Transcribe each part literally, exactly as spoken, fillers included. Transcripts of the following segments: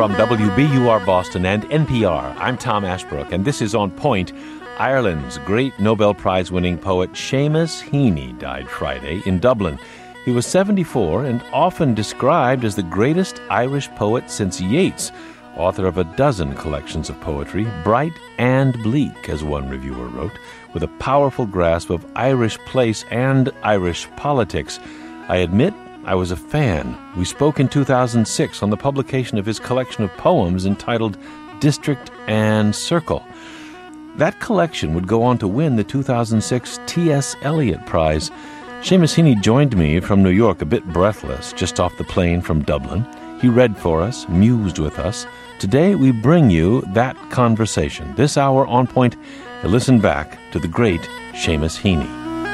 From W B U R Boston and N P R, I'm Tom Ashbrook, and this is On Point. Ireland's great Nobel Prize-winning poet Seamus Heaney died Friday in Dublin. He was seventy-four and often described as the greatest Irish poet since Yeats, author of a dozen collections of poetry, bright and bleak, as one reviewer wrote, with a powerful grasp of Irish place and Irish politics. I admit I was a fan. We spoke in two thousand six on the publication of his collection of poems entitled District and Circle. That collection would go on to win the two thousand six T S Eliot Prize. Seamus Heaney joined me from New York, a bit breathless, just off the plane from Dublin. He read for us, mused with us. Today we bring you that conversation. This hour On Point, a listen back to the great Seamus Heaney.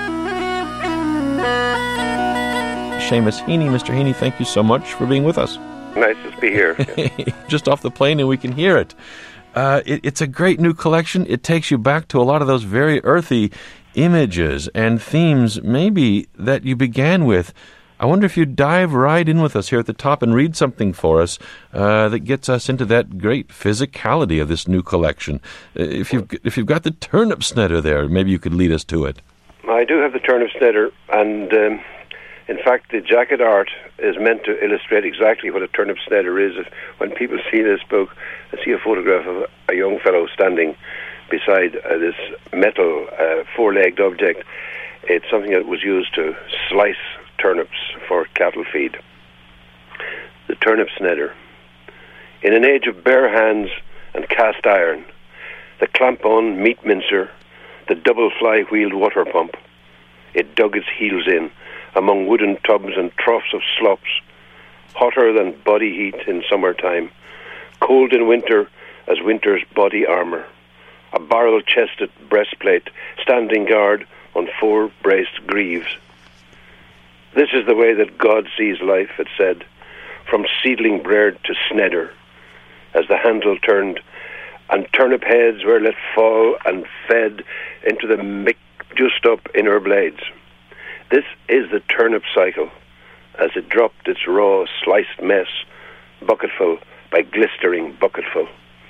Seamus Heaney, Mister Heaney, thank you so much for being with us. Nice to be here. Just off the plane and we can hear it. Uh, it. It's a great new collection. It takes you back to a lot of those very earthy images and themes maybe that you began with. I wonder if you'd dive right in with us here at the top and read something for us uh, that gets us into that great physicality of this new collection. Uh, if you've if you've got the turnip snedder there, maybe you could lead us to it. I do have the turnip snedder, and um, in fact, the jacket art is meant to illustrate exactly what a turnip snedder is. If, when people see this book, they see a photograph of a young fellow standing beside uh, this metal uh, four-legged object. It's something that was used to slice turnips for cattle feed. The turnip snedder. In an age of bare hands and cast iron, the clamp-on meat mincer, the double fly-wheeled water pump, it dug its heels in among wooden tubs and troughs of slops, hotter than body heat in summertime, cold in winter as winter's body armour, a barrel-chested breastplate standing guard on four braced greaves. This is the way that God sees life, it said, from seedling bread to snedder, as the handle turned, and turnip heads were let fall and fed into the mick just-up inner blades. This is the turnip cycle, as it dropped its raw, sliced mess, bucketful by glistering bucketful.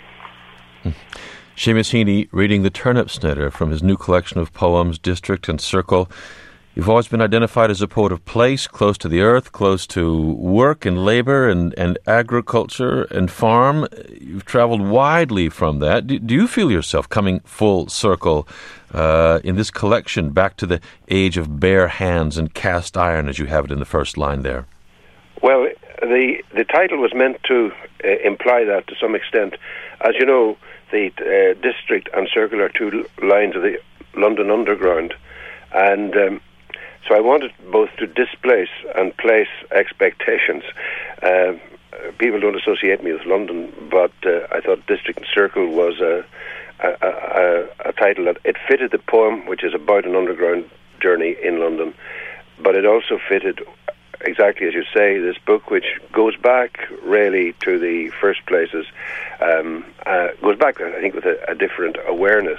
Seamus Heaney reading the Turnip Snedder from his new collection of poems, District and Circle. You've always been identified as a poet of place, close to the earth, close to work and labor and, and agriculture and farm. You've traveled widely from that. Do, do you feel yourself coming full circle uh, in this collection back to the age of bare hands and cast iron, as you have it in the first line there? Well, the the title was meant to uh, imply that to some extent. As you know, the uh, District and Circle are two lines of the London Underground, and um, so I wanted both to displace and place expectations. Uh, people don't associate me with London, but uh, I thought District and Circle was a, a, a, a title that it fitted the poem, which is about an underground journey in London, but it also fitted, exactly as you say, this book, which goes back really to the first places, um, uh, goes back, I think, with a, a different awareness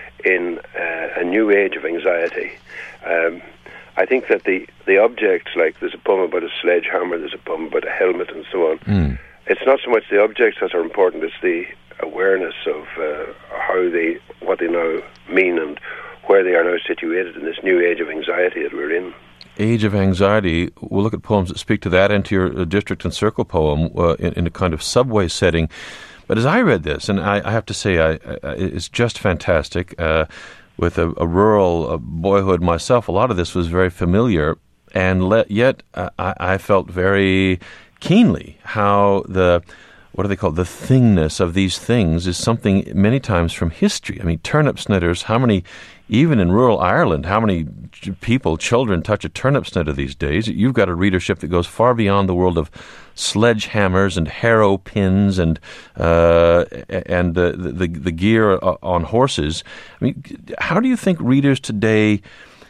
in uh, a new age of anxiety. Um, I think that the, the objects, like there's a poem about a sledgehammer, there's a poem about a helmet and so on, mm. It's not so much the objects that are important, it's the awareness of uh, how they, what they now mean and where they are now situated in this new age of anxiety that we're in. Age of anxiety. We'll look at poems that speak to that and to your uh, District and Circle poem uh, in, in a kind of subway setting. But as I read this, and I, I have to say I, I, it's just fantastic, uh, with a, a rural uh, boyhood myself, a lot of this was very familiar, and le- yet uh, I, I felt very keenly how the, what do they call it, the thingness of these things is something many times from history. I mean, turnip snidders, how many, even in rural Ireland, how many people, children, touch a turnip snedder these days? You've got a readership that goes far beyond the world of sledgehammers and harrow pins and uh, and the, the the gear on horses. I mean, how do you think readers today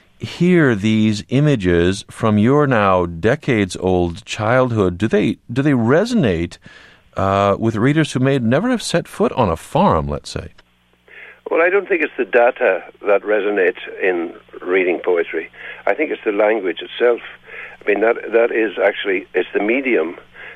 hear these images from your now decades-old childhood? Do they do they resonate uh, with readers who may never have set foot on a farm, let's say? Well, I don't think it's the data that resonates in reading poetry. I think it's the language itself. I mean, that that is actually, it's the medium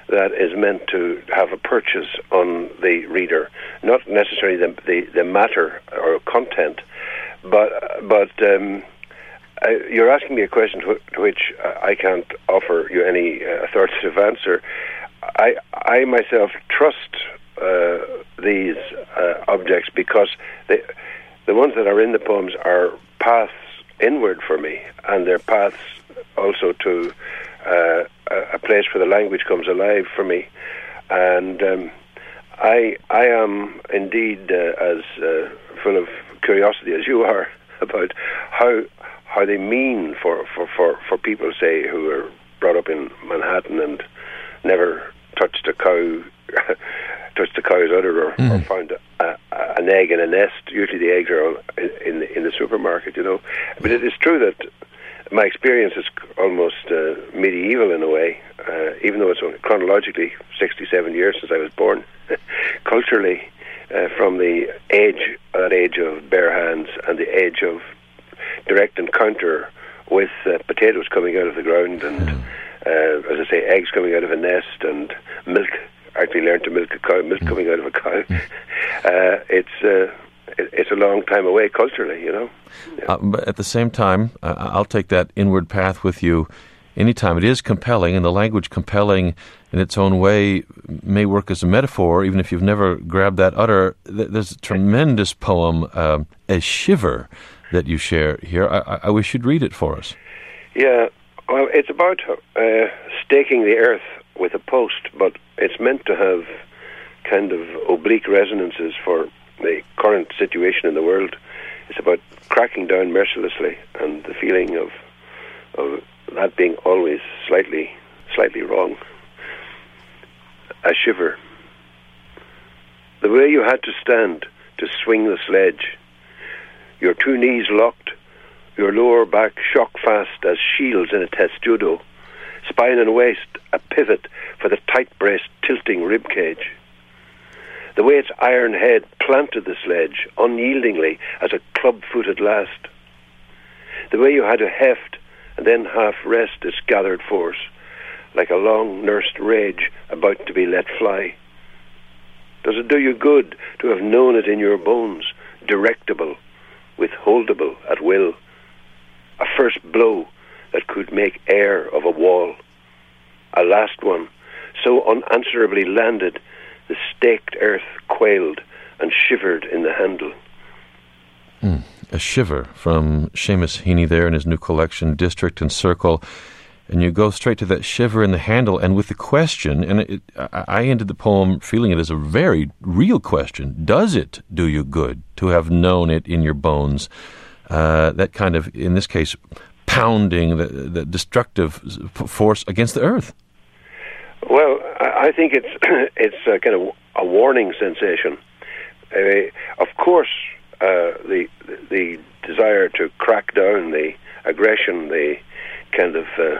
that is meant to have a purchase on the reader, not necessarily the the, the matter or content, but but um, I, you're asking me a question to, to which I can't offer you any uh, authoritative answer. I I myself trust uh, these uh, objects because they, the ones that are in the poems are paths inward for me, and they're paths also to uh, a place where the language comes alive for me. And um, I I am indeed uh, as uh, full of curiosity as you are about how how they mean for, for, for, for people, say, who are brought up in Manhattan and never touched a cow, touched a cow's udder, or, mm. or found a, a, an egg in a nest. Usually the eggs are in, in, the, in the supermarket, you know. But it is true that my experience is almost uh, medieval in a way, uh, even though it's only chronologically sixty-seven years since I was born. Culturally, uh, from the age, that age of bare hands and the age of direct encounter with uh, potatoes coming out of the ground and, uh, as I say, eggs coming out of a nest and milk. I actually learned to milk a cow, milk coming out of a cow. Uh, it's uh, it, it's a long time away culturally, you know. Yeah. Uh, but at the same time, uh, I'll take that inward path with you anytime. It is compelling, and the language compelling in its own way may work as a metaphor, even if you've never grabbed that udder. There's a tremendous poem, uh, A Shiver, that you share here. I, I wish you'd read it for us. Yeah, well, it's about uh, staking the earth with a post, but it's meant to have kind of oblique resonances for the current situation in the world. It's about cracking down mercilessly and the feeling of of that being always slightly slightly wrong. A shiver. The way you had to stand to swing the sledge, your two knees locked, your lower back shock fast as shields in a testudo, spine and waist a pivot for the tight-braced tilting rib cage. The way its iron head planted the sledge unyieldingly as a club-footed last. The way you had to heft and then half rest its gathered force, like a long-nursed rage about to be let fly. Does it do you good to have known it in your bones, directable, withholdable at will, a first blow that could make air of a wall, a last one, so unanswerably landed, the staked earth quailed and shivered in the handle. Mm, a shiver from Seamus Heaney there in his new collection, District and Circle. And you go straight to that shiver in the handle, and with the question, and it, I ended the poem feeling it as a very real question. Does it do you good to have known it in your bones? Uh, that kind of, in this case, pounding, the, the destructive force against the earth. Well, I think it's it's a kind of a warning sensation. Uh, of course, uh, the the desire to crack down, the aggression, the kind of uh,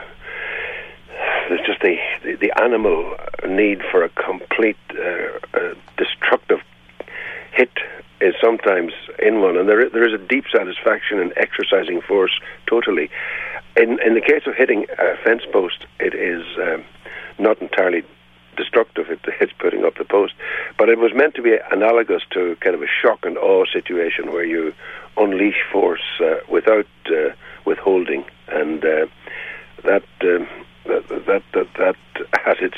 there's just the, the the animal need for a complete uh, uh, destructive hit is sometimes in one, and there there is a deep satisfaction in exercising force totally. In in the case of hitting a fence post, it is um, not entirely destructive. It, it's putting up the post, but it was meant to be analogous to kind of a shock and awe situation where you unleash force uh, without uh, withholding, and uh, that, um, that that that that has its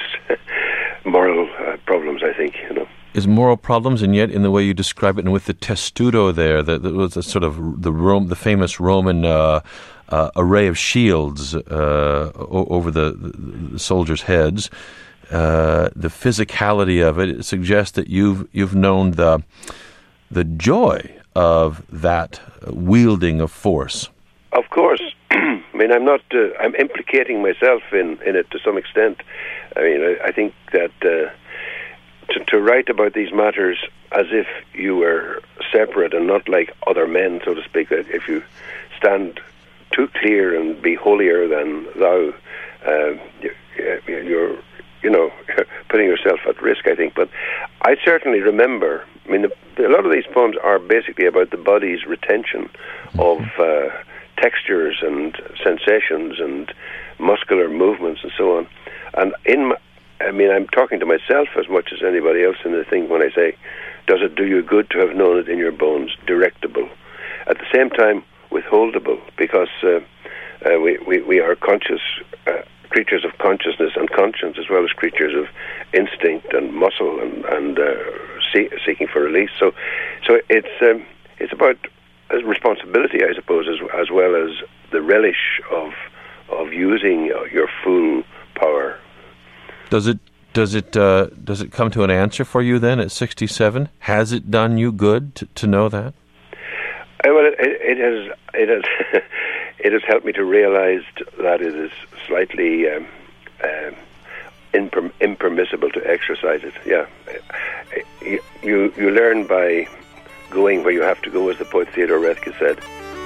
moral uh, problems, I think. You know. Is moral problems, and yet in the way you describe it, and with the testudo there, that the, was a sort of the Rome, the famous Roman uh, uh, array of shields uh, o- over the, the soldiers' heads. Uh, the physicality of it, it suggests that you've you've known the the joy of that wielding of force. Of course. I mean, I'm not. Uh, I'm implicating myself in, in it to some extent. I mean, I, I think that. Uh, To, to write about these matters as if you were separate and not like other men, so to speak, that if you stand too clear and be holier than thou, uh, you, you're, you know, putting yourself at risk, I think. But I certainly remember, I mean, the, a lot of these poems are basically about the body's retention of uh, textures and sensations and muscular movements and so on. And in my, I mean, I'm talking to myself as much as anybody else in the thing when I say, does it do you good to have known it in your bones? Directable. At the same time, withholdable, because uh, uh, we, we, we are conscious uh, creatures of consciousness and conscience, as well as creatures of instinct and muscle and, and uh, see, seeking for release. So, so it's um, it's about responsibility, I suppose, as as well as the relish of of using your full power. Does it does it uh, does it come to an answer for you then at sixty-seven? Has it done you good to, to know that? Uh, well, it, it has it has it has helped me to realize that it is slightly um, um, imperm- impermissible to exercise it. Yeah, you, you you learn by going where you have to go, as the poet Theodore Roethke said.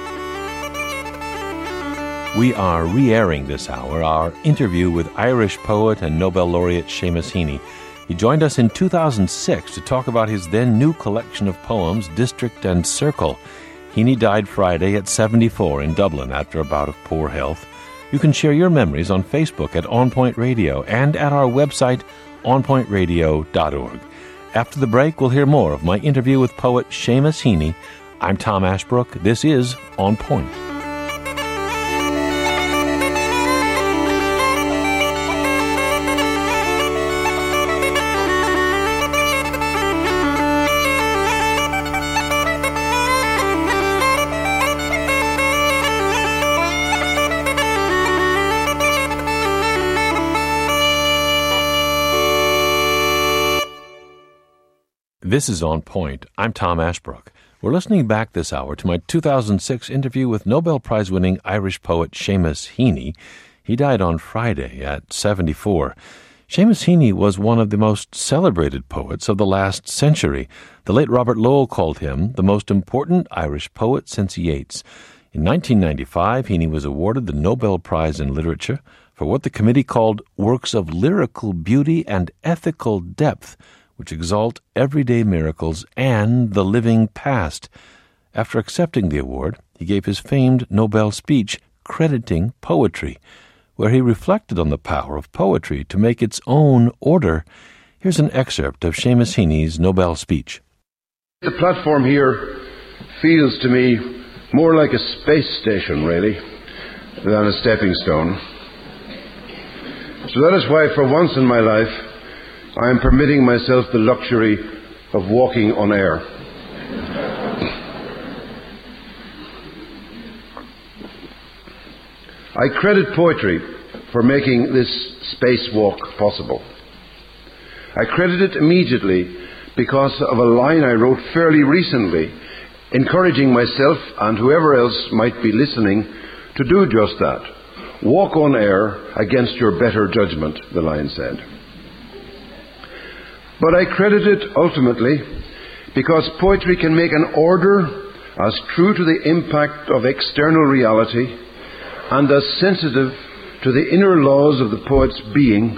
We are re-airing this hour our interview with Irish poet and Nobel laureate Seamus Heaney. He joined us in two thousand six to talk about his then new collection of poems, District and Circle. Heaney died Friday at seventy-four in Dublin after a bout of poor health. You can share your memories on Facebook at On Point Radio and at our website, on point radio dot org. After the break, we'll hear more of my interview with poet Seamus Heaney. I'm Tom Ashbrook. This is On Point. This is On Point. I'm Tom Ashbrook. We're listening back this hour to my two thousand six interview with Nobel Prize-winning Irish poet Seamus Heaney. He died on Friday at seventy-four. Seamus Heaney was one of the most celebrated poets of the last century. The late Robert Lowell called him the most important Irish poet since Yeats. In nineteen ninety-five, Heaney was awarded the Nobel Prize in Literature for what the committee called works of lyrical beauty and ethical depth, which exalt everyday miracles and the living past. After accepting the award, he gave his famed Nobel speech crediting poetry, where he reflected on the power of poetry to make its own order. Here's an excerpt of Seamus Heaney's Nobel speech. The platform here feels to me more like a space station, really, than a stepping stone. So that is why, for once in my life, I am permitting myself the luxury of walking on air. I credit poetry for making this spacewalk possible. I credit it immediately because of a line I wrote fairly recently, encouraging myself and whoever else might be listening to do just that. Walk on air against your better judgment, the line said. But I credit it ultimately because poetry can make an order as true to the impact of external reality and as sensitive to the inner laws of the poet's being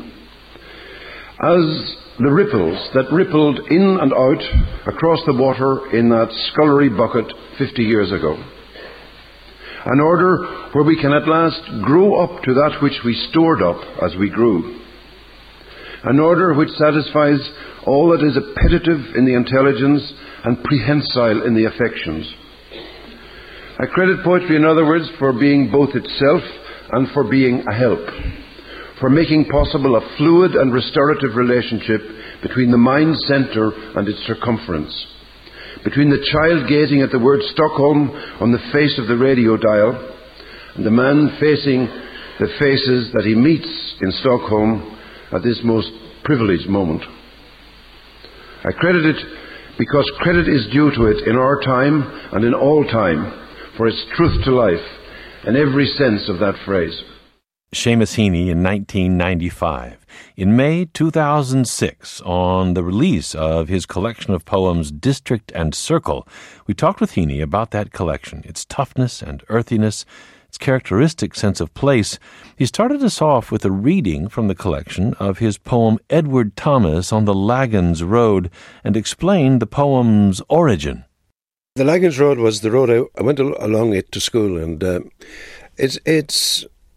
as the ripples that rippled in and out across the water in that scullery bucket fifty years ago. An order where we can at last grow up to that which we stored up as we grew. An order which satisfies all that is appetitive in the intelligence and prehensile in the affections. I credit poetry, in other words, for being both itself and for being a help, for making possible a fluid and restorative relationship between the mind centre and its circumference, between the child gazing at the word Stockholm on the face of the radio dial and the man facing the faces that he meets in Stockholm at this most privileged moment. I credit it because credit is due to it in our time and in all time for its truth to life in every sense of that phrase. Seamus Heaney in nineteen ninety-five. In May two thousand six, on the release of his collection of poems District and Circle, we talked with Heaney about that collection, its toughness and earthiness, its characteristic sense of place. He started us off with a reading from the collection of his poem Edward Thomas on the Laggans Road and explained the poem's origin. The Laggans Road was the road I, I went al- along it to school, and uh, it's it's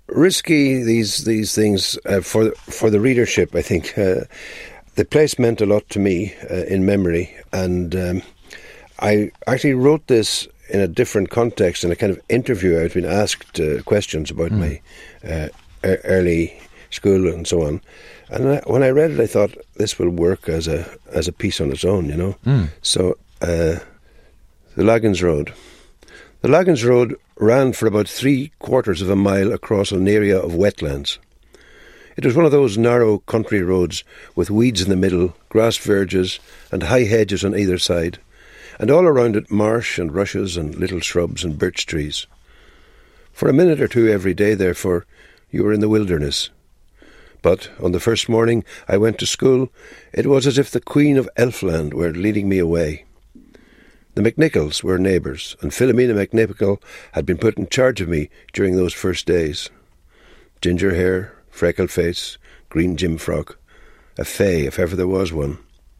risky, these these things, uh, for, for the readership, I think. Uh, the place meant a lot to me uh, in memory, and um, I actually wrote this in a different context, in a kind of interview. I'd been asked uh, questions about mm. my uh, early school and so on. And I, when I read it, I thought, this will work as a as a piece on its own, you know. Mm. So, uh, the Laggins Road. The Laggins Road ran for about three quarters of a mile across an area of wetlands. It was one of those narrow country roads with weeds in the middle, grass verges and high hedges on either side, and all around it marsh and rushes and little shrubs and birch trees. For a minute or two every day, therefore, you were in the wilderness. But on the first morning I went to school, it was as if the Queen of Elfland were leading me away. The McNicholls were neighbours, and Philomena McNichol had been put in charge of me during those first days. Ginger hair, freckled face, green gym frock, a fay if ever there was one.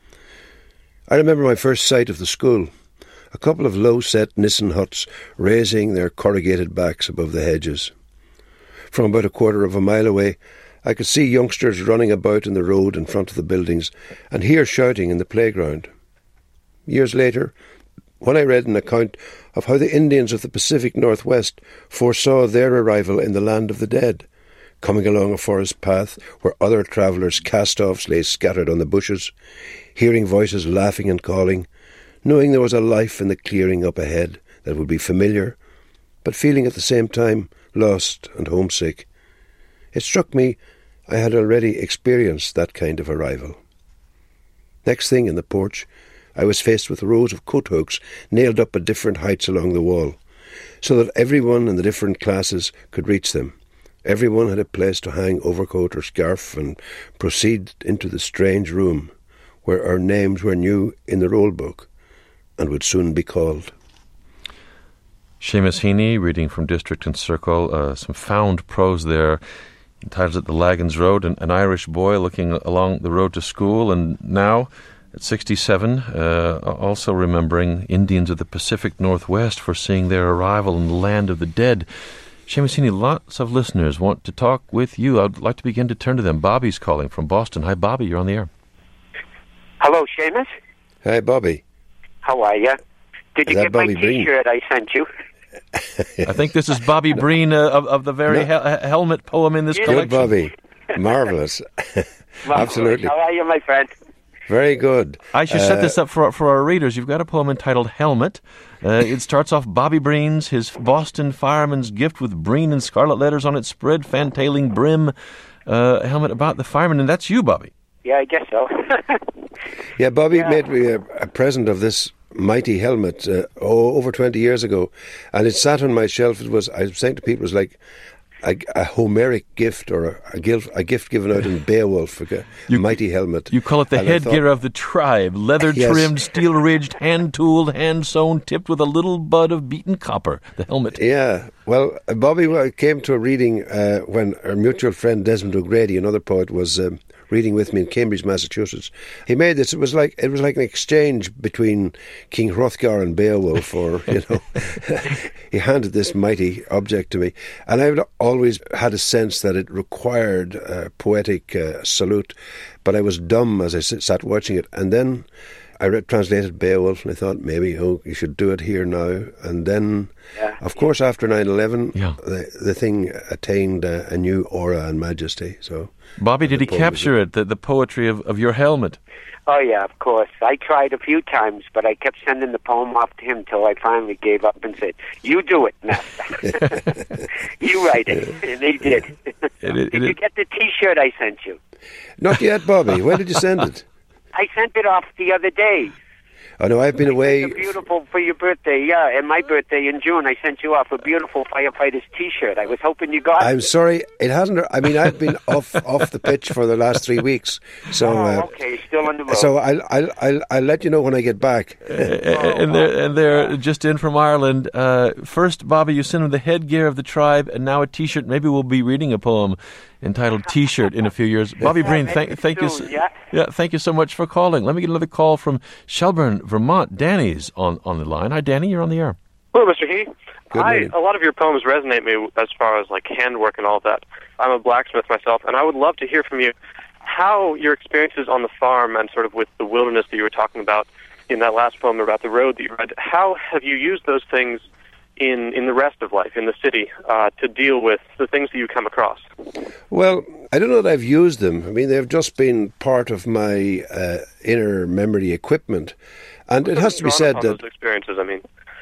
I remember my first sight of the school, a couple of low-set Nissen huts raising their corrugated backs above the hedges. From about a quarter of a mile away, I could see youngsters running about in the road in front of the buildings and hear shouting in the playground. Years later, when I read an account of how the Indians of the Pacific Northwest foresaw their arrival in the land of the dead, coming along a forest path where other travellers' cast-offs lay scattered on the bushes, hearing voices laughing and calling, knowing there was a life in the clearing up ahead that would be familiar, but feeling at the same time lost and homesick, it struck me I had already experienced that kind of arrival. Next thing in the porch, I was faced with rows of coat hooks nailed up at different heights along the wall, so that everyone in the different classes could reach them. Everyone had a place to hang overcoat or scarf and proceed into the strange room where our names were new in the roll book and would soon be called. Seamus Heaney, reading from District and Circle, uh, some found prose there. Entitled it The Laggins Road, an, an Irish boy looking along the road to school, and now, at sixty-seven, uh, also remembering Indians of the Pacific Northwest foreseeing their arrival in the land of the dead. Seamus Heaney, lots of listeners want to talk with you. I'd like to begin to turn to them. Bobby's calling from Boston. Hi, Bobby, you're on the air. Hello, Seamus. Hi, Bobby. How are you? Did you get Bobby my T-shirt I sent you? I think this is Bobby no. Breen uh, of, of the very no. he- helmet poem in this Good, collection. Good, Bobby. Marvellous. Absolutely. How are you, my friend? Very good. I should uh, set this up for for our readers. You've got a poem entitled Helmet. Uh, it starts off Bobby Breen's, his Boston fireman's gift with Breen in scarlet letters on its spread, fantailing brim. Uh, helmet about the fireman, and that's you, Bobby. Yeah, I guess so. yeah, Bobby yeah. made me a, a present of this mighty helmet uh, oh, over twenty years ago, and it sat on my shelf. It was, I was saying to people, it was like a, a Homeric gift or a, a, gift, a gift given out in Beowulf, a you, mighty helmet. You call it the and headgear thought, of the tribe, leather-trimmed, yes. steel-ridged, hand-tooled, hand-sewn, tipped with a little bud of beaten copper, the helmet. Yeah, well, Bobby came to a reading uh, when our mutual friend Desmond O'Grady, another poet, was um, reading with me in Cambridge, Massachusetts. He made this. It was like it was like an exchange between King Hrothgar and Beowulf, or you know, he handed this mighty object to me, and I've always had a sense that it required a poetic uh, salute, but I was dumb as I sat watching it, and then I read, translated Beowulf, and I thought maybe oh you should do it here now, and then yeah. of course after nine eleven yeah. the the thing attained a, a new aura and majesty. So. Bobby, did he capture it, the, the poetry of, of your helmet? Oh, yeah, of course. I tried a few times, but I kept sending the poem off to him till I finally gave up and said, you do it, master. You write it. And he did. It, it, did it, you get the T-shirt I sent you? Not yet, Bobby. When did you send it? I sent it off the other day. Oh, no, I've been I away. Sent a beautiful for your birthday, yeah, and my birthday in June. I sent you off a beautiful firefighter's T-shirt. I was hoping you got it. I'm sorry, it hasn't. I mean, I've been off off the pitch for the last three weeks. So, oh, uh, okay, still on the road. So I'll I'll I'll, I'll let you know when I get back. Uh, and they're and they're just in from Ireland. Uh, first, Bobby, you sent him the headgear of the tribe, and now a T-shirt. Maybe we'll be reading a poem entitled T-shirt in a few years. Bobby yeah, Breen, thank, thank soon, you, so, yeah. yeah, thank you so much for calling. Let me get another call from Shelburne, Vermont. Danny's on, on the line. Hi, Danny, you're on the air. Hello, Mister Heaney. Good I, morning. a lot of your poems resonate me as far as like handwork and all of that. I'm a blacksmith myself, and I would love to hear from you how your experiences on the farm and sort of with the wilderness that you were talking about in that last poem about the road that you read, how have you used those things in, in the rest of life, in the city, uh, to deal with the things that you come across? Well, I don't know that I've used them. I mean, they've just been part of my uh, inner memory equipment. And it has to be said that... those experiences, I mean.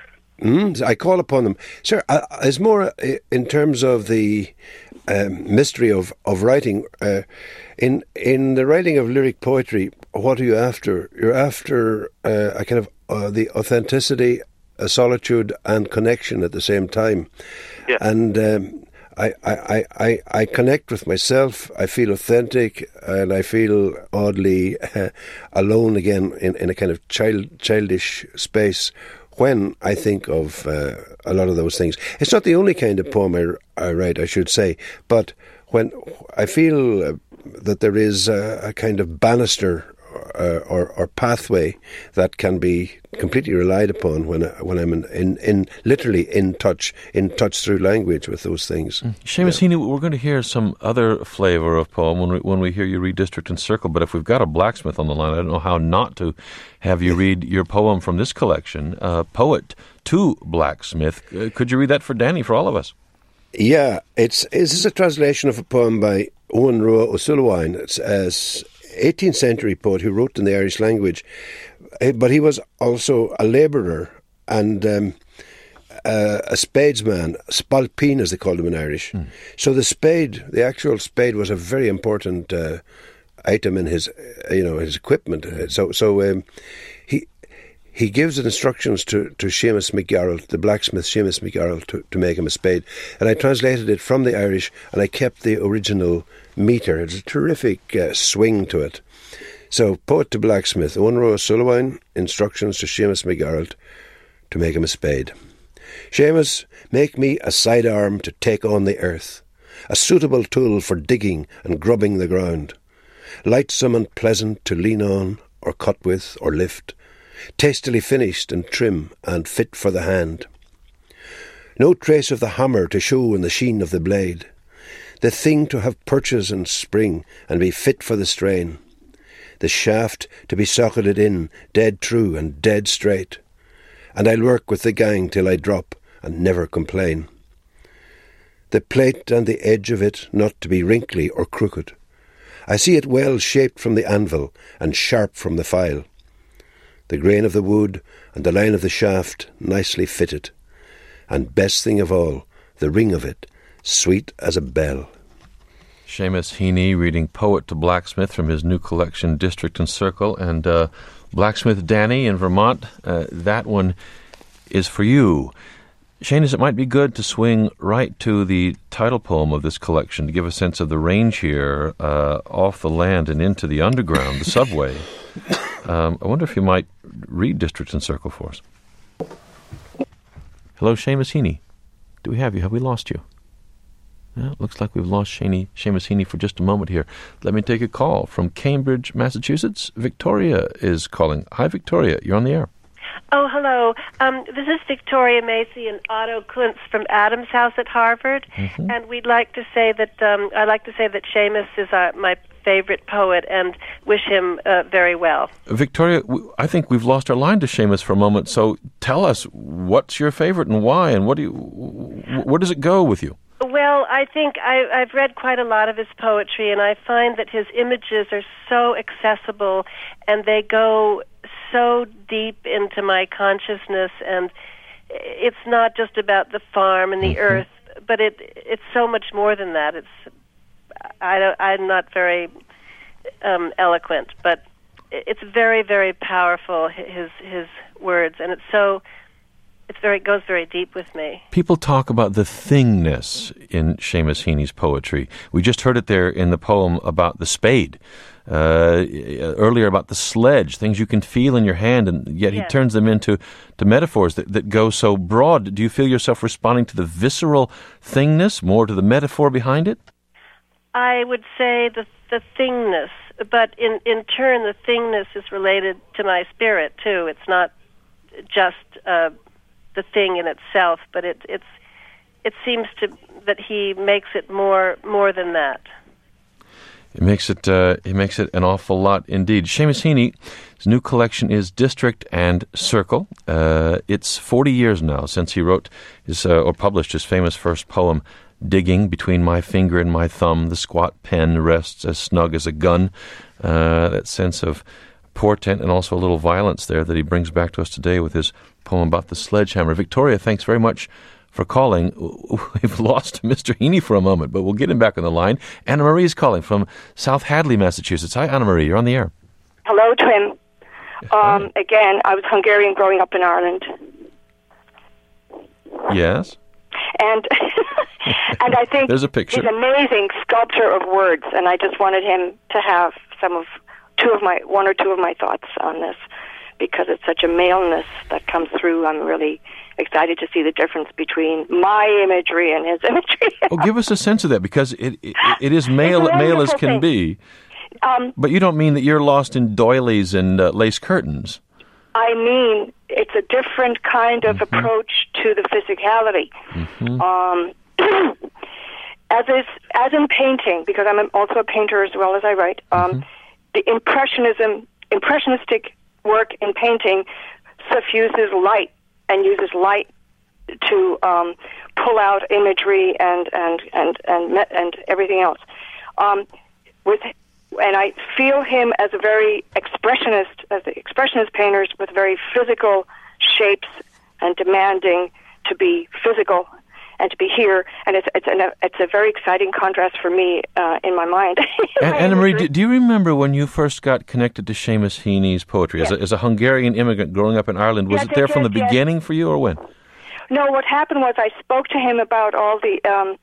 Mm, I call upon them. Sir, uh, it's more uh, in terms of the um, mystery of, of writing. Uh, in in the writing of lyric poetry, what are you after? You're after uh, a kind of uh, the authenticity, a solitude and connection at the same time. Yeah. And um, I, I, I, I connect with myself, I feel authentic, and I feel oddly uh, alone again in, in a kind of child childish space when I think of uh, a lot of those things. It's not the only kind of poem I, I write, I should say, but when I feel uh, that there is a, a kind of banister uh, or, or pathway that can be completely relied upon when I, when I'm in, in, in literally in touch, in touch through language with those things. Mm. Seamus Heaney, we're going to hear some other flavour of poem when we, when we hear you read District and Circle, but if we've got a blacksmith on the line, I don't know how not to have you read your poem from this collection, uh, Poet to Blacksmith. Uh, could you read that for Danny, for all of us? Yeah, it's this is a translation of a poem by Owen Roa O'Sullivan. It's an eighteenth century poet who wrote in the Irish language, but he was also a labourer and um, uh, a spadesman, spalpeen as they called him in Irish. Mm. So the spade, the actual spade, was a very important uh, item in his, uh, you know, his equipment. So, so um, he he gives instructions to to Seamus McGarrell, the blacksmith Seamus McGarrell, to, to make him a spade. And I translated it from the Irish, and I kept the original metre. It's a terrific uh, swing to it. So, Poet to Blacksmith, Owen Roa O'Sullivan, instructions to Seamus McGarrell to make him a spade. Seamus, make me a sidearm to take on the earth, a suitable tool for digging and grubbing the ground, lightsome and pleasant to lean on, or cut with, or lift, tastily finished and trim and fit for the hand. No trace of the hammer to show in the sheen of the blade, the thing to have purchase and spring and be fit for the strain, the shaft to be socketed in, dead true and dead straight, and I'll work with the gang till I drop and never complain. The plate and the edge of it not to be wrinkly or crooked. I see it well shaped from the anvil and sharp from the file. The grain of the wood and the line of the shaft nicely fitted, and best thing of all, the ring of it, sweet as a bell. Seamus Heaney reading Poet to Blacksmith from his new collection, District and Circle. And uh, Blacksmith Danny in Vermont, uh, that one is for you. Seamus, it might be good to swing right to the title poem of this collection to give a sense of the range here, uh, off the land and into the underground, the subway. Um, I wonder if you might read District and Circle for us. Hello, Seamus Heaney. Do we have you? Have we lost you? Yeah, it looks like we've lost Seamus Heaney for just a moment here. Let me take a call from Cambridge, Massachusetts. Victoria is calling. Hi, Victoria. You're on the air. Oh, hello. Um, this is Victoria Macy and Otto Kuntz from Adams House at Harvard, mm-hmm. and we'd like to say that um, I'd like to say that Seamus is our, my favorite poet, and wish him uh, very well. Victoria, I think we've lost our line to Seamus for a moment. So tell us, what's your favorite and why, and what do you, where does it go with you? Well, I think I, I've read quite a lot of his poetry, and I find that his images are so accessible, and they go so deep into my consciousness, and it's not just about the farm and the mm-hmm. earth, but it it's so much more than that. It's I don't, I'm not very um, eloquent, but it's very, very powerful, his his words, and it's so it's very it goes very deep with me. People talk about the thingness in Seamus Heaney's poetry. We just heard it there in the poem about the spade. Uh, earlier about the sledge, things you can feel in your hand, and yet yes. he turns them into to metaphors that, that go so broad. Do you feel yourself responding to the visceral thingness, more to the metaphor behind it? I would say the the thingness, but in, in turn the thingness is related to my spirit, too. It's not just uh, the thing in itself, but it it's it seems to that he makes it more more than that. It makes it uh, it makes it an awful lot indeed. Seamus Heaney, his new collection is District and Circle. Uh, it's forty years now since he wrote his uh, or published his famous first poem, Digging. Between my finger and my thumb, the squat pen rests as snug as a gun. Uh, that sense of portent and also a little violence there that he brings back to us today with his poem about the sledgehammer. Victoria, thanks very much for calling. We've lost Mister Heaney for a moment, but we'll get him back on the line. Anna Marie is calling from South Hadley, Massachusetts. Hi, Anna Marie. You're on the air. Hello, Tim. Um, again, I was Hungarian growing up in Ireland. Yes. And and I think There's a picture. He's an amazing sculptor of words, and I just wanted him to have some of two of my one or two of my thoughts on this, because it's such a maleness that comes through. I'm really excited to see the difference between my imagery and his imagery. Well, give us a sense of that, because it it, it is male male as can thing. be. Um, but you don't mean that you're lost in doilies and uh, lace curtains. I mean, it's a different kind of mm-hmm. approach to the physicality. Mm-hmm. Um, as is as in painting, because I'm also a painter as well as I write. Um, mm-hmm. The impressionism, impressionistic work in painting suffuses light and uses light to um, pull out imagery and and and and and everything else. Um, with and I feel him as a very expressionist, as the expressionist painters with very physical shapes and demanding to be physical and to be here, and it's it's, an, it's a very exciting contrast for me uh, in my mind. Anna Marie, do, do you remember when you first got connected to Seamus Heaney's poetry yes. as, a, as a Hungarian immigrant growing up in Ireland? Was yes, it there yes, from the yes. beginning for you, or when? No, what happened was I spoke to him about all the um,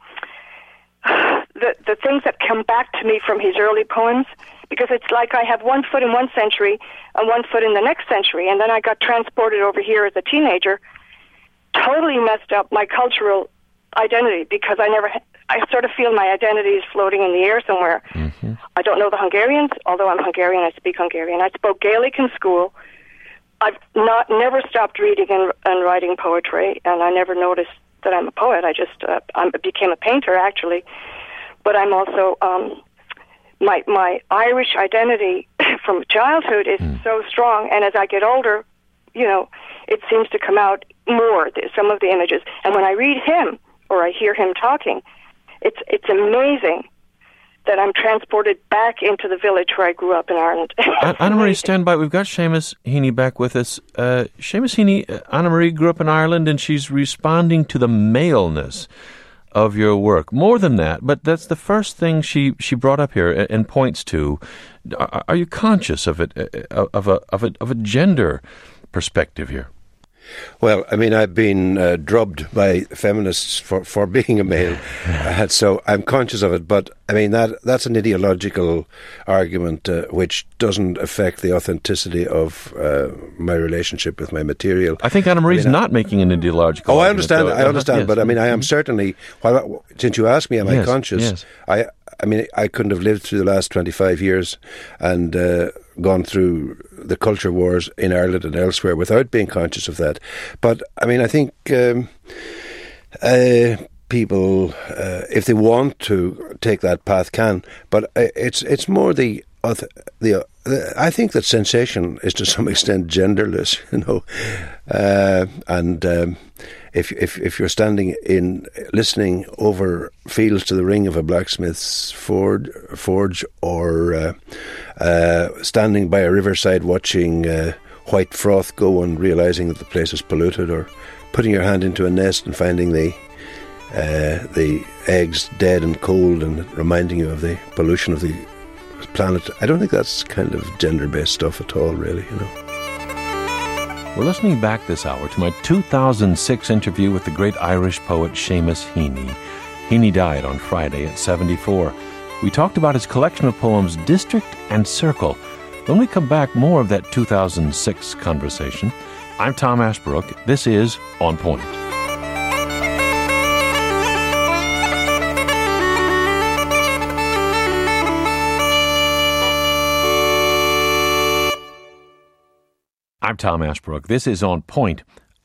the the things that come back to me from his early poems, because it's like I have one foot in one century and one foot in the next century, and then I got transported over here as a teenager, totally messed up my cultural identity, because I never, I sort of feel my identity is floating in the air somewhere. Mm-hmm. I don't know the Hungarians, although I'm Hungarian, I speak Hungarian. I spoke Gaelic in school. I've not never stopped reading and, and writing poetry, and I never noticed that I'm a poet. I just uh, I became a painter, actually. But I'm also, um, my my Irish identity from childhood is mm. so strong, and as I get older, you know, it seems to come out more, some of the images. And when I read him, or I hear him talking, it's it's amazing that I'm transported back into the village where I grew up in Ireland. Anna Marie, stand by. We've got Seamus Heaney back with us. Uh, Seamus Heaney, uh, Anna Marie grew up in Ireland, and she's responding to the maleness of your work. More than that, but that's the first thing she, she brought up here and, and points to. Are, are you conscious of it, uh, of a of a of a gender perspective here? Well, I mean, I've been uh, drubbed by feminists for, for being a male, uh, so I'm conscious of it. But, I mean, that that's an ideological argument uh, which doesn't affect the authenticity of uh, my relationship with my material. I think Anna Marie's I mean, not I, making an ideological oh, argument. I understand, though. I understand, yes. but, I mean, I am certainly, while, since you asked me, am yes, I conscious, yes. I I mean, I couldn't have lived through the last twenty-five years and uh, gone through the culture wars in Ireland and elsewhere without being conscious of that. But, I mean, I think um, uh, people, uh, if they want to take that path, can. But it's it's more the... Uh, the uh, I think that sensation is to some extent genderless, you know. Uh, and... Um, If if if you're standing in listening over fields to the ring of a blacksmith's forge, forge or uh, uh, standing by a riverside watching uh, white froth go and realizing that the place is polluted, or putting your hand into a nest and finding the uh, the eggs dead and cold and reminding you of the pollution of the planet, I don't think that's kind of gender-based stuff at all, really, you know. We're listening back this hour to my two thousand six interview with the great Irish poet Seamus Heaney. Heaney died on Friday at seventy-four. We talked about his collection of poems, District and Circle. When we come back, more of that two thousand six conversation. I'm Tom Ashbrook. This is On Point. I'm Tom Ashbrook. This is On Point.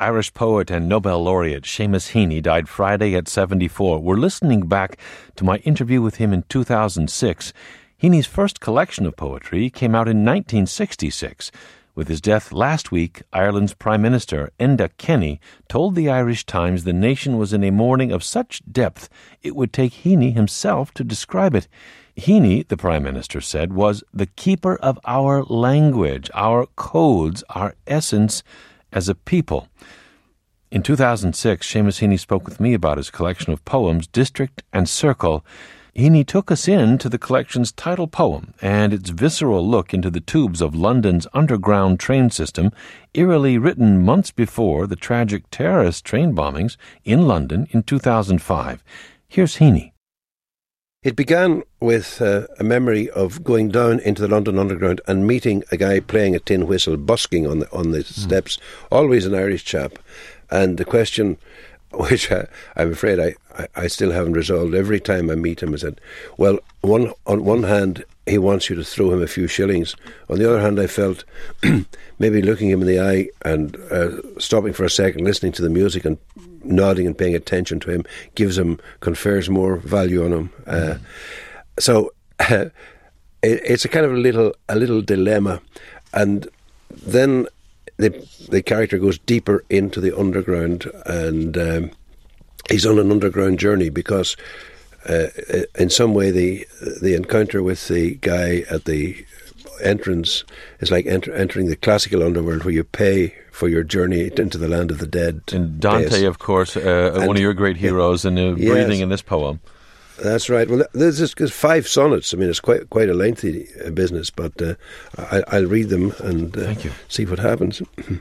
Irish poet and Nobel laureate Seamus Heaney died Friday at seventy-four. We're listening back to my interview with him in two thousand six. Heaney's first collection of poetry came out in nineteen sixty-six. With his death last week, Ireland's Prime Minister, Enda Kenny, told the Irish Times the nation was in a mourning of such depth it would take Heaney himself to describe it. Heaney, the Prime Minister said, was the keeper of our language, our codes, our essence as a people. In two thousand six, Seamus Heaney spoke with me about his collection of poems, District and Circle. Heaney took us in to the collection's title poem and its visceral look into the tubes of London's underground train system, eerily written months before the tragic terrorist train bombings in London in two thousand five. Here's Heaney. It began with uh, a memory of going down into the London Underground and meeting a guy playing a tin whistle, busking on the on the mm. steps, always an Irish chap. And the question, which I, I'm afraid I, I, I still haven't resolved, every time I meet him, I said, well, one on one hand, he wants you to throw him a few shillings. On the other hand, I felt maybe looking him in the eye and uh, stopping for a second, listening to the music and nodding and paying attention to him gives him, confers more value on him. Uh, mm. So uh, it, it's a kind of a little a little dilemma. And then the the character goes deeper into the underground, and um, he's on an underground journey because uh, in some way the the encounter with the guy at the entrance is like enter, entering the classical underworld, where you pay for your journey into the land of the dead. And Dante, base. of course, uh, and, one of your great heroes, and uh, yes, breathing in this poem. That's right. Well, there's, there's five sonnets. I mean, it's quite quite a lengthy business, but uh, I, I'll read them and uh, Thank you. see what happens.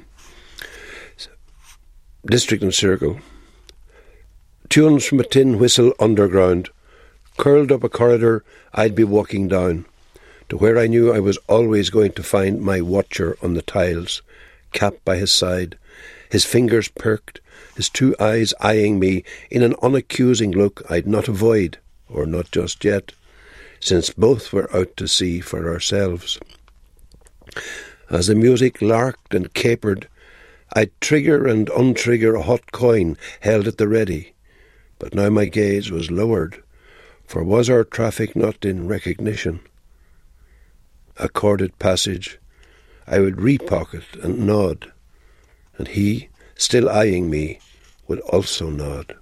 District and Circle. Tunes from a tin whistle underground. Curled up a corridor, I'd be walking down to where I knew I was always going to find my watcher on the tiles, Cap by his side, his fingers perked, his two eyes eyeing me in an unaccusing look I'd not avoid, or not just yet, since both were out to sea for ourselves. As the music larked and capered, I'd trigger and untrigger a hot coin held at the ready, but now my gaze was lowered, for was our traffic not in recognition? Accorded passage, I would re-pocket and nod, and he, still eyeing me, would also nod.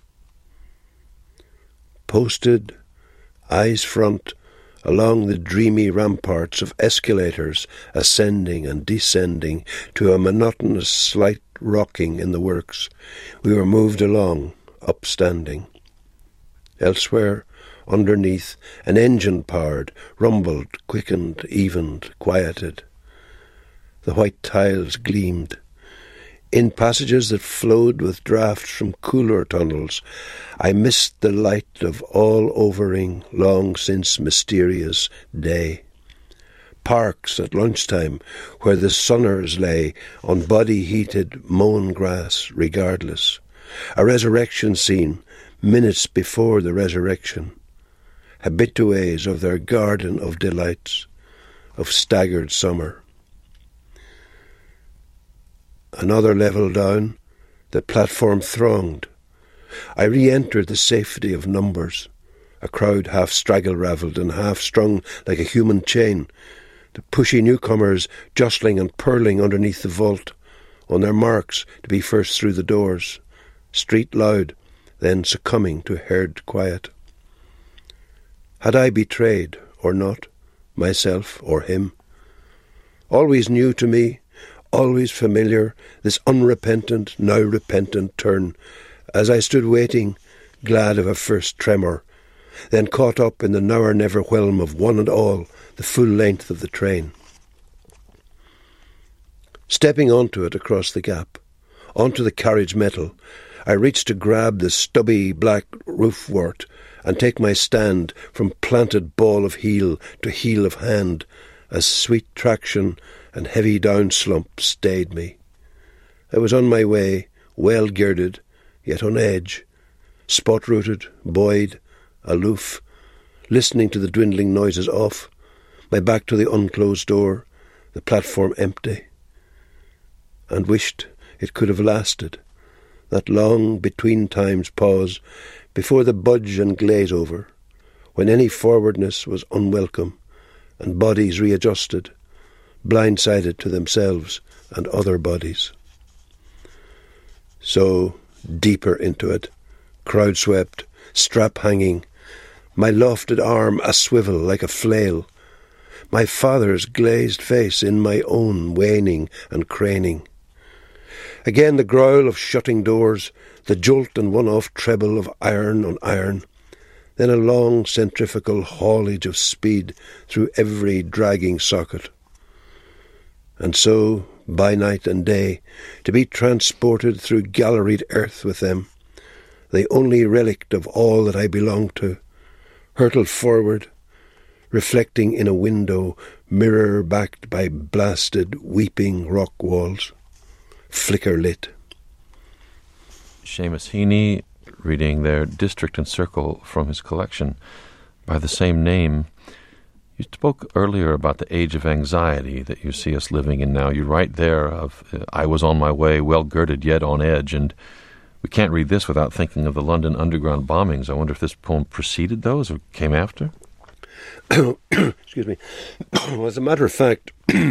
Posted, eyes front, along the dreamy ramparts of escalators ascending and descending to a monotonous slight rocking in the works, we were moved along, upstanding. Elsewhere, underneath, an engine powered, rumbled, quickened, evened, quieted. The white tiles gleamed. In passages that flowed with draughts from cooler tunnels, I missed the light of all-overing, long-since mysterious day. Parks at lunchtime, where the sunners lay on body-heated mown grass, regardless. A resurrection scene, minutes before the resurrection. Habitués of their garden of delights, of staggered summer. Another level down, the platform thronged. I re-entered the safety of numbers, a crowd half straggle-ravelled and half-strung like a human chain, the pushy newcomers jostling and purling underneath the vault, on their marks to be first through the doors, street loud, then succumbing to herd quiet. Had I betrayed, or not, myself or him? Always new to me, always familiar, this unrepentant, now repentant turn, as I stood waiting, glad of a first tremor, then caught up in the now-or-never whelm of one and all, the full length of the train. Stepping onto it across the gap, onto the carriage metal, I reached to grab the stubby black roofwort and take my stand from planted ball of heel to heel of hand, as sweet traction and heavy down slump stayed me. I was on my way, well girded, yet on edge, spot-rooted, buoyed, aloof, listening to the dwindling noises off, my back to the unclosed door, the platform empty, and wished it could have lasted, that long between times pause before the budge and glaze over, when any forwardness was unwelcome and bodies readjusted, blindsided to themselves and other bodies. So, deeper into it, crowd-swept, strap-hanging, my lofted arm a swivel like a flail, my father's glazed face in my own waning and craning. Again the growl of shutting doors, the jolt and one-off treble of iron on iron, then a long centrifugal haulage of speed through every dragging socket. And so, by night and day, to be transported through galleried earth with them, the only relict of all that I belonged to, hurtled forward, reflecting in a window, mirror-backed by blasted, weeping rock walls, flicker-lit. Seamus Heaney, reading their District and Circle from his collection by the same name. You spoke earlier about the age of anxiety that you see us living in now. You write there of, uh, I was on my way, well girded yet on edge, and we can't read this without thinking of the London Underground bombings. I wonder if this poem preceded those or came after? Excuse me. Well, as a matter of fact,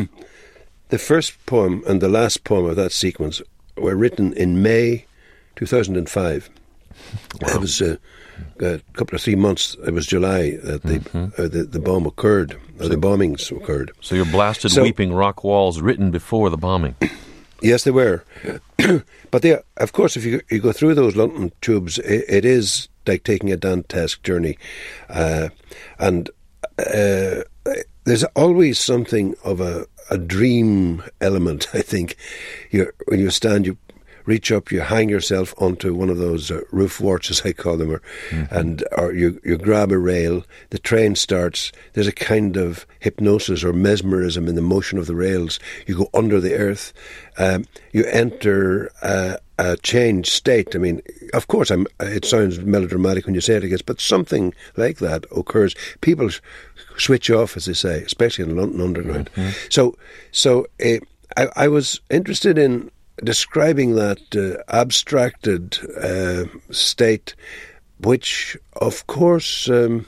the first poem and the last poem of that sequence were written in May two thousand five. Wow. It was uh, a couple of three months. It was July that the mm-hmm. uh, the, the bomb occurred, or so, the bombings occurred. So your blasted, so, weeping rock walls written before the bombing. Yes, they were. But they, of course, if you you go through those London tubes, it, it is like taking a Dantesque journey, uh, and uh, there's always something of a, a dream element. I think you when you stand, you reach up, you hang yourself onto one of those uh, roof warts, as I call them, or, mm-hmm. and or you, you grab a rail, the train starts, there's a kind of hypnosis or mesmerism in the motion of the rails. You go under the earth, um, you enter uh, a changed state. I mean, of course, I'm, it sounds melodramatic when you say it, I guess, but something like that occurs. People sh- switch off, as they say, especially in the London Underground. Mm-hmm. So, so uh, I, I was interested in describing that uh, abstracted uh, state, which, of course, um,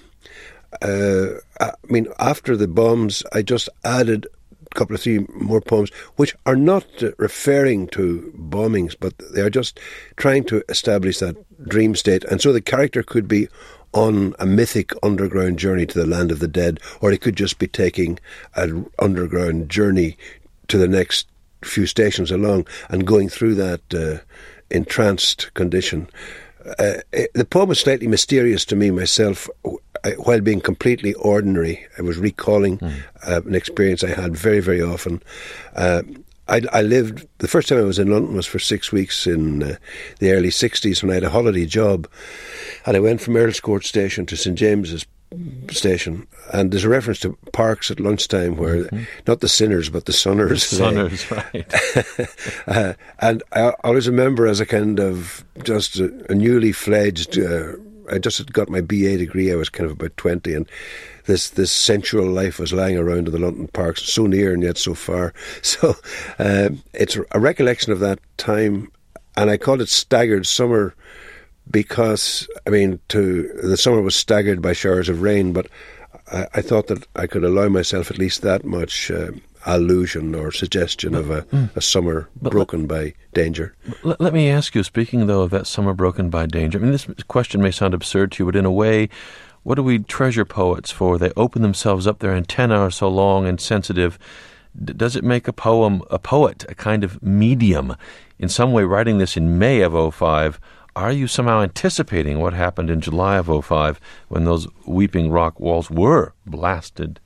uh, I mean, after the bombs, I just added a couple of three more poems, which are not uh, referring to bombings, but they are just trying to establish that dream state. And so the character could be on a mythic underground journey to the land of the dead, or he could just be taking an underground journey to the next few stations along and going through that uh, entranced condition. Uh, it, the poem was slightly mysterious to me myself, I, while being completely ordinary. I was recalling mm. uh, an experience I had very, very often. Uh, I, I lived, the first time I was in London was for six weeks in uh, the early sixties when I had a holiday job, and I went from Earl's Court Station to St James's Station, and there's a reference to parks at lunchtime where mm-hmm. not the sinners but the sunners. The sunners, right. uh, and I always remember as a kind of just a, a newly fledged, uh, I just had got my B A degree, I was kind of about twenty, and this this sensual life was lying around in the London parks, so near and yet so far. So um, it's a recollection of that time, and I called it Staggered Summer, because, I mean, to the summer was staggered by showers of rain, but I, I thought that I could allow myself at least that much uh, allusion or suggestion but, of a, mm, a summer broken let, by danger. Let, let me ask you, speaking, though, of that summer broken by danger, I mean, this question may sound absurd to you, but in a way, what do we treasure poets for? They open themselves up, their antennae are so long and sensitive. D- does it make a poem a poet, a kind of medium? In some way, writing this in May of oh five, are you somehow anticipating what happened in July of oh five when those weeping rock walls were blasted?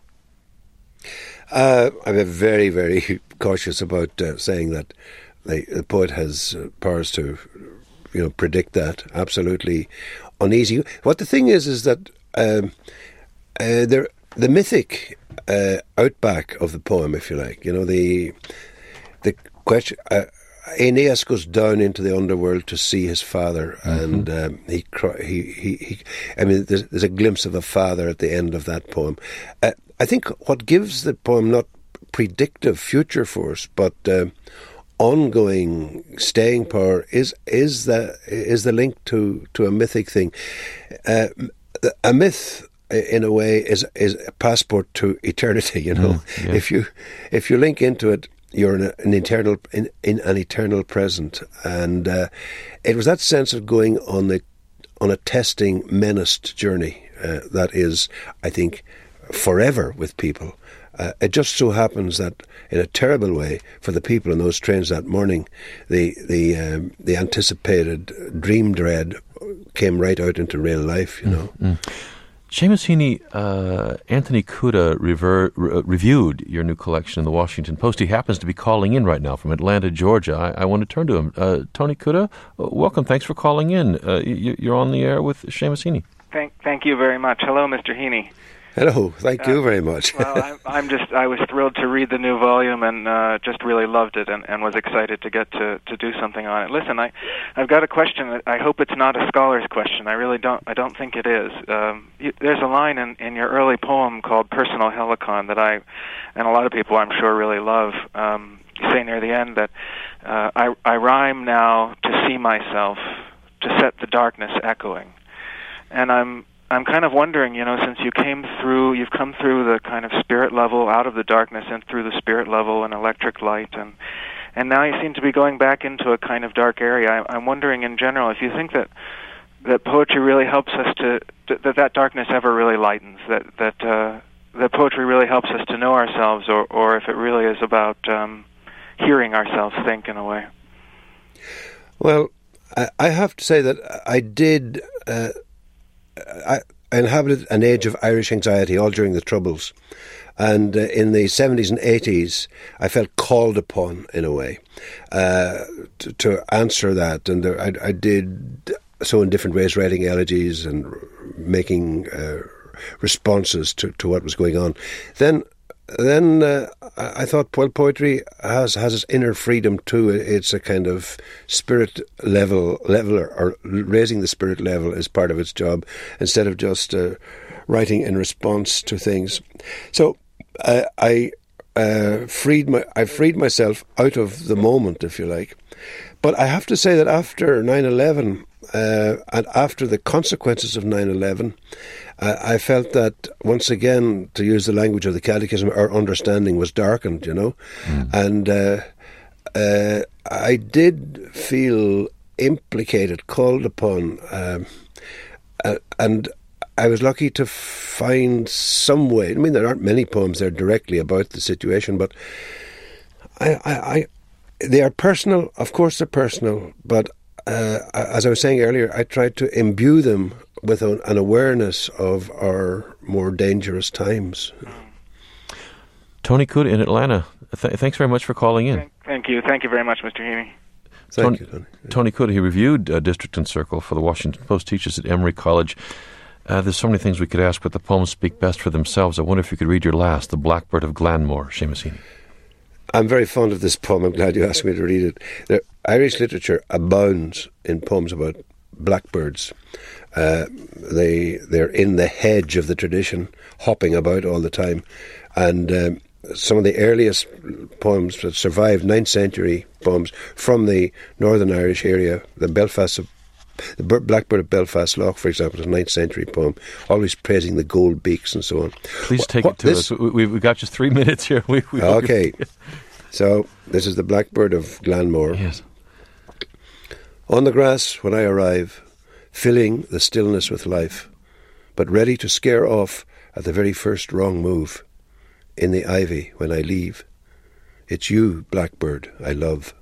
Uh, I'm very, very cautious about uh, saying that the, the poet has uh, powers to, you know, predict that. Absolutely uneasy. What the thing is, is that um, uh, there, the mythic uh, outback of the poem, if you like, you know, the the question. Uh, Aeneas goes down into the underworld to see his father, mm-hmm. and um, he, he, he, he. I mean, there's, there's a glimpse of a father at the end of that poem. Uh, I think what gives the poem not predictive future force, but uh, ongoing staying power is is the is the link to, to a mythic thing. Uh, a myth, in a way, is is a passport to eternity. You know, mm, yeah. if you if you link into it, you're in a, an eternal in, in an eternal present, and uh, it was that sense of going on the on a testing, menaced journey uh, that is, I think, forever with people. Uh, it just so happens that, in a terrible way, for the people in those trains that morning, the the um, the anticipated dream dread came right out into real life. You know. Mm-hmm. Seamus Heaney, uh, Anthony Kuda rever- re- reviewed your new collection in the Washington Post. He happens to be calling in right now from Atlanta, Georgia. I, I want to turn to him. Uh, Tony Kuda, welcome. Thanks for calling in. Uh, you, you're on the air with Seamus Heaney. Thank, thank you very much. Hello, Mister Heaney. Hello, thank you uh, very much. Well, I'm, I'm just, I was thrilled to read the new volume and uh, just really loved it and, and was excited to get to, to do something on it. Listen, I, I've got a question. I hope it's not a scholar's question. I really don't, I don't think it is. Um, you, there's a line in, in your early poem called Personal Helicon that I, and a lot of people I'm sure really love. Um, you say near the end that uh, I, I rhyme now to see myself, to set the darkness echoing. And I'm I'm kind of wondering, you know, since you came through, you've come through the kind of spirit level, out of the darkness and through the spirit level and electric light, and and now you seem to be going back into a kind of dark area. I, I'm wondering, in general, if you think that that poetry really helps us to, to that that darkness ever really lightens, that that uh, that poetry really helps us to know ourselves, or or if it really is about um, hearing ourselves think in a way. Well, I, I have to say that I did. Uh, I, I inhabited an age of Irish anxiety all during the Troubles, and uh, in the seventies and eighties I felt called upon in a way uh, to, to answer that, and there, I, I did so in different ways, writing elegies and making uh, responses to, to what was going on. Then Then uh, I thought, well, poetry has has its inner freedom too. It's a kind of spirit level, level or, or raising the spirit level is part of its job, instead of just uh, writing in response to things. So uh, I uh, freed my I freed myself out of the moment, if you like. But I have to say that after nine eleven uh, and after the consequences of nine eleven, I felt that, once again, to use the language of the Catechism, our understanding was darkened, you know. Mm. And uh, uh, I did feel implicated, called upon, um, uh, and I was lucky to find some way. I mean, there aren't many poems there directly about the situation, but I, I, I they are personal. Of course they're personal, but uh, as I was saying earlier, I tried to imbue them with an awareness of our more dangerous times. Tony Kuda in Atlanta, th- thanks very much for calling in. Thank you. Thank you very much, Mister Heaney. Thank Tony, you, Tony. Tony Kuda, he reviewed uh, District and Circle for the Washington Post, teaches at Emory College. Uh, there's so many things we could ask, but the poems speak best for themselves. I wonder if you could read your last, The Blackbird of Glanmore, Seamus Heaney. I'm very fond of this poem. I'm glad you asked me to read it. The Irish literature abounds in poems about blackbirds. Uh, they they're in the hedge of the tradition, hopping about all the time, and um, some of the earliest poems that survived, ninth century poems from the Northern Irish area, the Belfast of, the Blackbird of Belfast Lough, for example, is a ninth century poem, always praising the gold beaks and so on. Please take what, it to this, us. We, we've got just three minutes here. We, we okay, so this is the Blackbird of Glanmore. Yes. On the grass when I arrive, filling the stillness with life, but ready to scare off at the very first wrong move. In the ivy when I leave, it's you, blackbird, I love.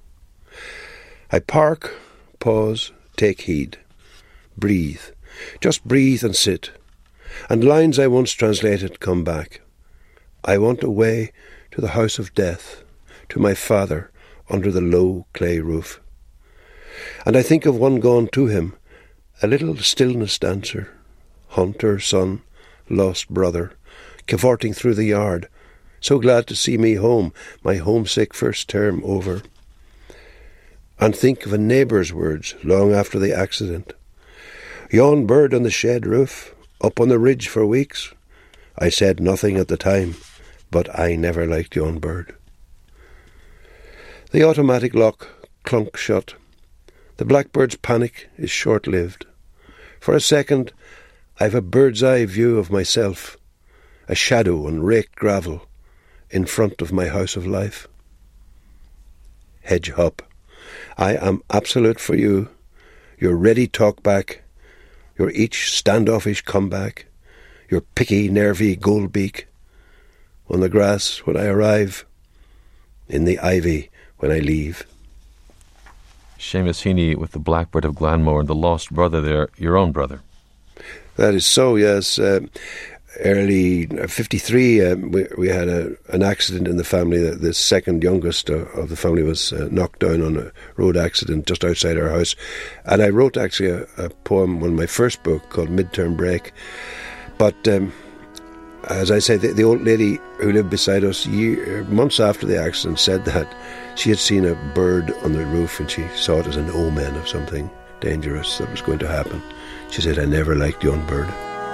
I park, pause, take heed, breathe, just breathe and sit, and lines I once translated come back. I want away to the house of death, to my father under the low clay roof. And I think of one gone to him, a little stillness dancer, hunter, son, lost brother, cavorting through the yard, so glad to see me home, my homesick first term over. And think of a neighbour's words long after the accident. Yon bird on the shed roof, up on the ridge for weeks. I said nothing at the time, but I never liked yon bird. The automatic lock clunk shut. The blackbird's panic is short-lived. For a second, I've a bird's-eye view of myself, a shadow on raked gravel in front of my house of life. Hedge hop, I am absolute for you, your ready talk back, your each standoffish comeback, your picky, nervy goldbeak. On the grass when I arrive, in the ivy when I leave. Seamus Heaney with the Blackbird of Glanmore and the lost brother there, your own brother. That is so, yes. Uh, early fifty-three, um, we, we had a, an accident in the family. The, the second youngest uh, of the family was uh, knocked down on a road accident just outside our house. And I wrote actually a, a poem on my first book called Midterm Break. But um, as I said, the, the old lady who lived beside us year, months after the accident said that she had seen a bird on the roof and she saw it as an omen of something dangerous that was going to happen. She said, I never liked young bird.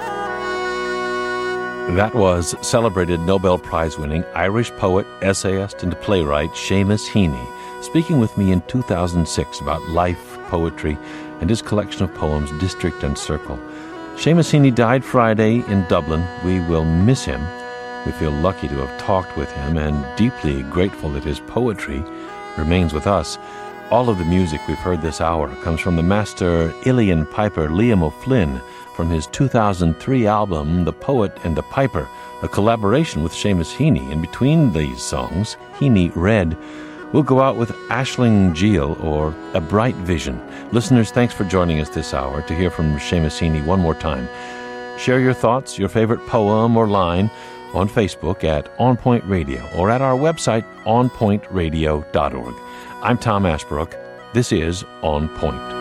That was celebrated Nobel Prize-winning Irish poet, essayist, and playwright Seamus Heaney, speaking with me in two thousand six about life, poetry, and his collection of poems, District and Circle. Seamus Heaney died Friday in Dublin. We will miss him. We feel lucky to have talked with him and deeply grateful that his poetry remains with us. All of the music we've heard this hour comes from the master Uilleann piper Liam O'Flynn from his two thousand three album The Poet and the Piper, a collaboration with Seamus Heaney. And between these songs, Heaney read, we'll go out with Aisling Geel or A Bright Vision. Listeners, thanks for joining us this hour. To hear from Seamus Heaney one more time, share your thoughts, your favorite poem or line on Facebook at On Point Radio or at our website, on point radio dot org. I'm Tom Ashbrook. This is On Point.